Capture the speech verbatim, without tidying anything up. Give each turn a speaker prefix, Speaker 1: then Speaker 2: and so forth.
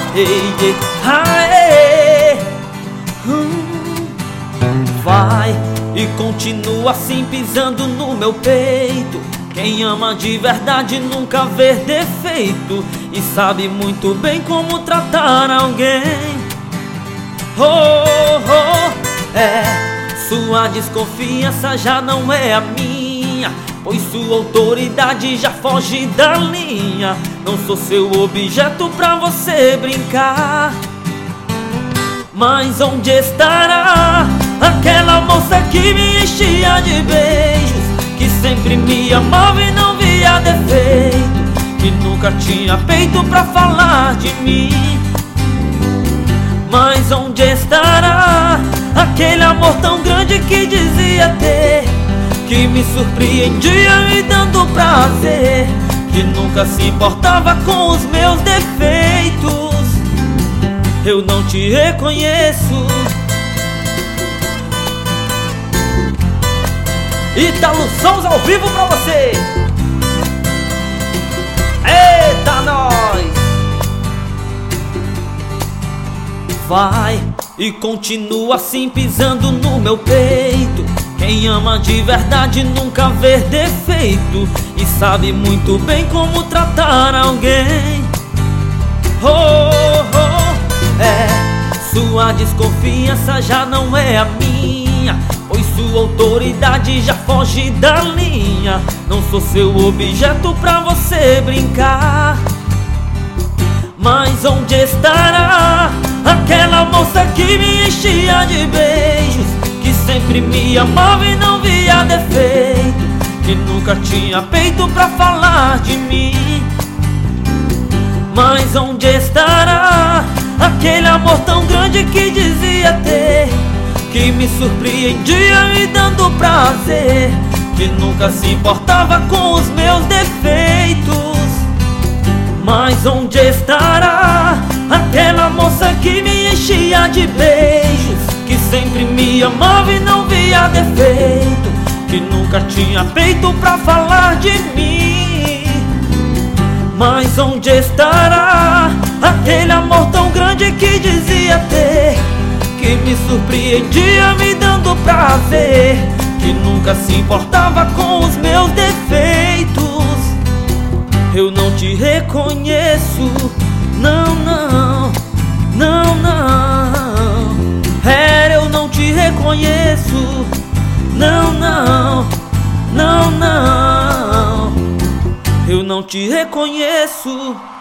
Speaker 1: ei, ei, aê. Hum. Vai e continua assim pisando no meu peito. Quem ama de verdade nunca vê defeito e sabe muito bem como tratar alguém. Oh, oh, é, sua desconfiança já não é a minha, pois sua autoridade já foge da linha. Não sou seu objeto pra você brincar. Mas onde estará aquela moça que me enchia de beijos, que sempre me amava e não via defeito, que nunca tinha peito pra falar de mim? Mas onde estará aquele amor tão grande que dizia ter, que me surpreendia me dando prazer, que nunca se importava com os meus defeitos? Eu não te reconheço. Ítalo Sons ao vivo pra você. Eita, nós! Vai e continua assim pisando no meu peito. Quem ama de verdade nunca vê defeito e sabe muito bem como tratar alguém. Oh, oh, é, sua desconfiança já não é a minha, pois sua autoridade já foge da linha. Não sou seu objeto pra você brincar. Mas onde estará aquela moça que me enchia de beijos, que sempre me amava e não via defeito, que nunca tinha peito pra falar de mim? Mas onde estará aquele amor tão grande que dizia ter, que me surpreendia me dando prazer, que nunca se importava com os meus defeitos? Mas onde estará aquela moça que me enchia de beijos, que sempre me amava e não via defeito, que nunca tinha peito pra falar de mim? Mas onde estará aquele amor tão grande que dizia ter, que me surpreendia me dando prazer, que nunca se importava com os meus defeitos? Eu não te reconheço, não, não, não, não. É, eu não te reconheço, não, não, não, não. Eu não te reconheço.